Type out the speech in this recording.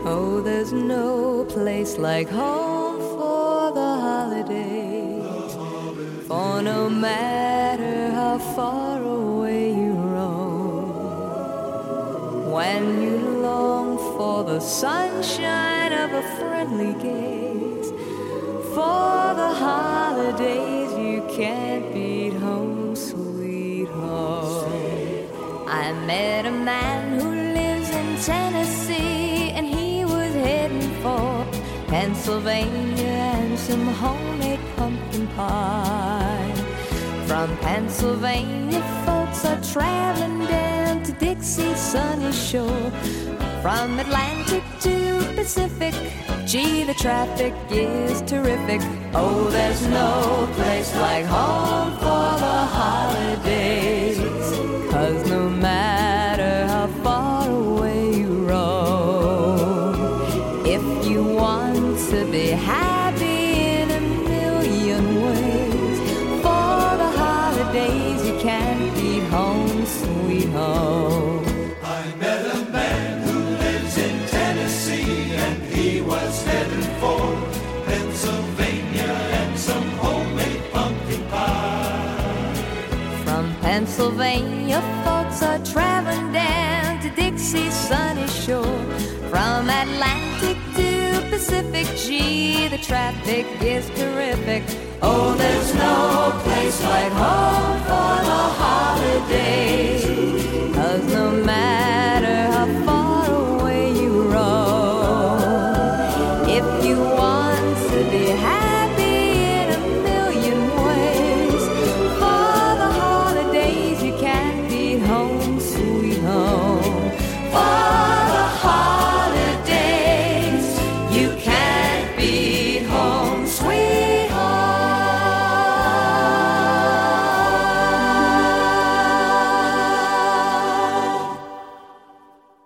Oh, there's no place like home for the holidays. For no matter how far away you roam, when you long for the sunshine of a friendly gaze, for the holidays you can't beat home, sweet home. I met a man who lives in Tennessee, and he was heading for Pennsylvania and some homemade pumpkin pie. From Pennsylvania, folks are traveling down to Dixie's sunny shore. From Atlantic to Pacific, gee, the traffic is terrific. Oh, there's no place like home for the holidays, 'cause no matter how far away you roam, if you want to be happy in a million ways, for the holidays you can't beat home, sweet home. I met a man who lives in Tennessee, and he was heading for Pennsylvania and some homemade pumpkin pie. From Pennsylvania, folks are traveling down to Dixie's sunny shore. From Atlantic to Pacific, gee, the traffic is terrific. Oh, there's no place like home for the holidays, 'cause no matter how far away you roam, if you want to be happy in a million ways, for the holidays you can't beat home,